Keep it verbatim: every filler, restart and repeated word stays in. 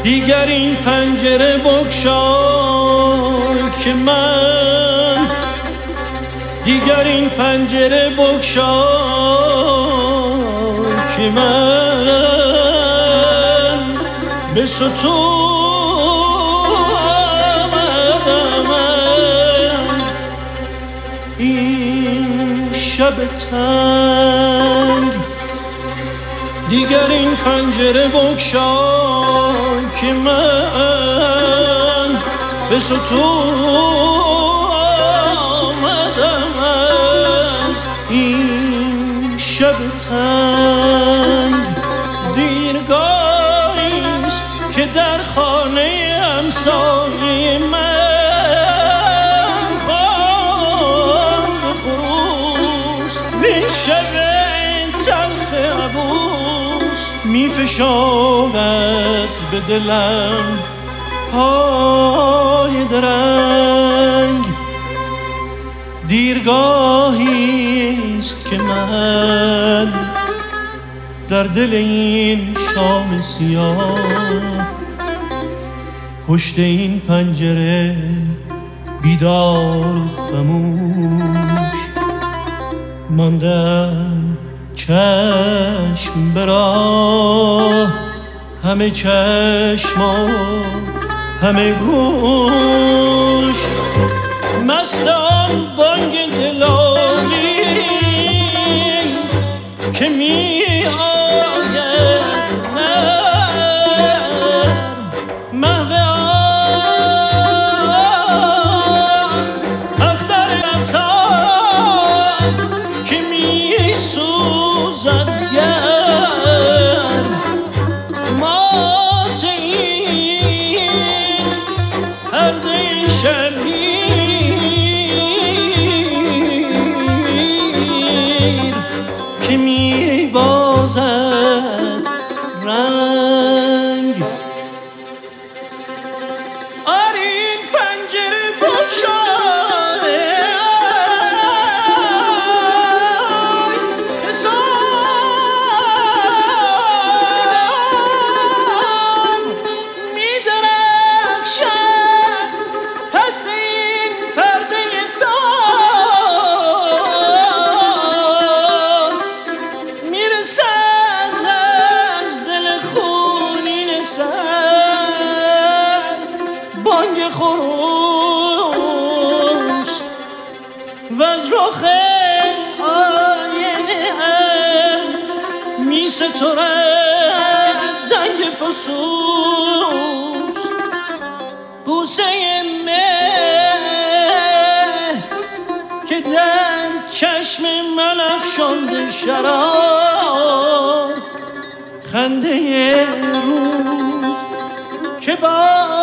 دیگر این پنجره بگشای که من دیگر این پنجره بگشای که من به ستون آمدم از این شب تنگ. دیگر این پنجره بگشای که من به ستون آمدم از این شب تنگ. دیرگاهی است که در خانه همسایه من خواند خروس وین شب تلخ عبوس می فشارد به دلم پای درنگ. دیرگاهی است که من در دل این شام سیاه پشت این پنجره بیدار خموش ماندم چشم به راه، همه چشما همه گوش مست آن بانگ دلاویز که می آید نرم محو آن اختر رفتار که می سوزد گرم مات این پرده شبگیر که می بازد رنگ. آر این پنجره بگشای که صبح می درخشد پس این پرده تار میرسد از دل خونین سر بانگ خروس و از رخ آینه هم می سترد زنگ فسوس بوسه مهر که در چشم من افشانده شرار خنده روز که با